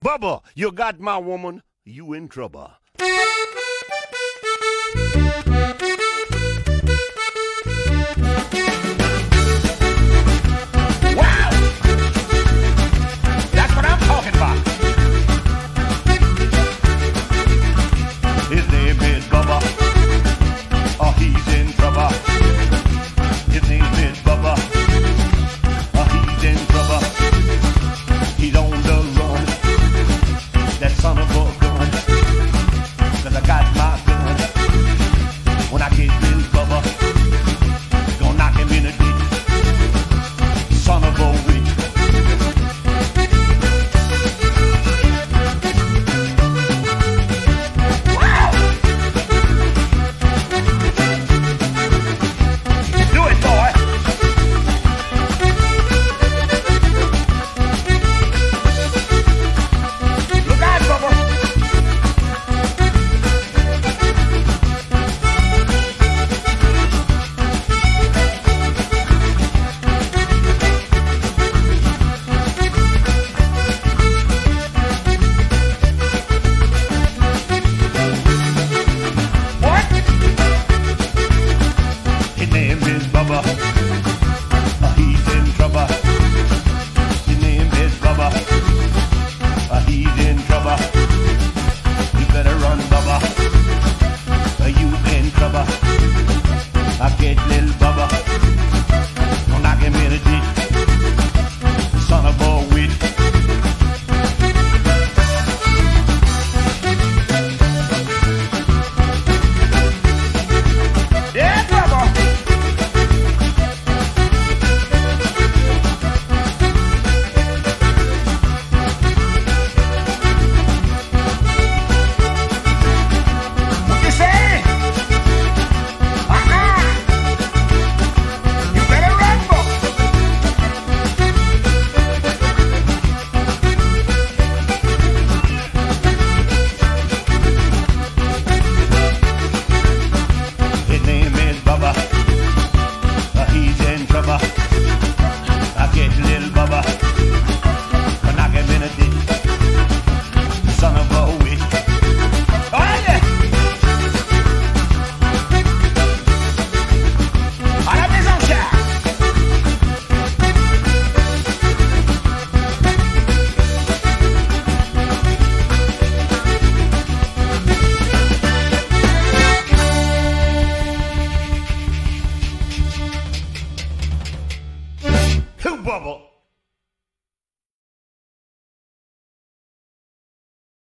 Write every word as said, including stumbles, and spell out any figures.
Bubba, you got my woman, you in trouble. Wow! That's what I'm talking about. His name is Bubba. Oh, he's in trouble. His name is Bubba. Oh, he's in trouble. He's on the run. That son of a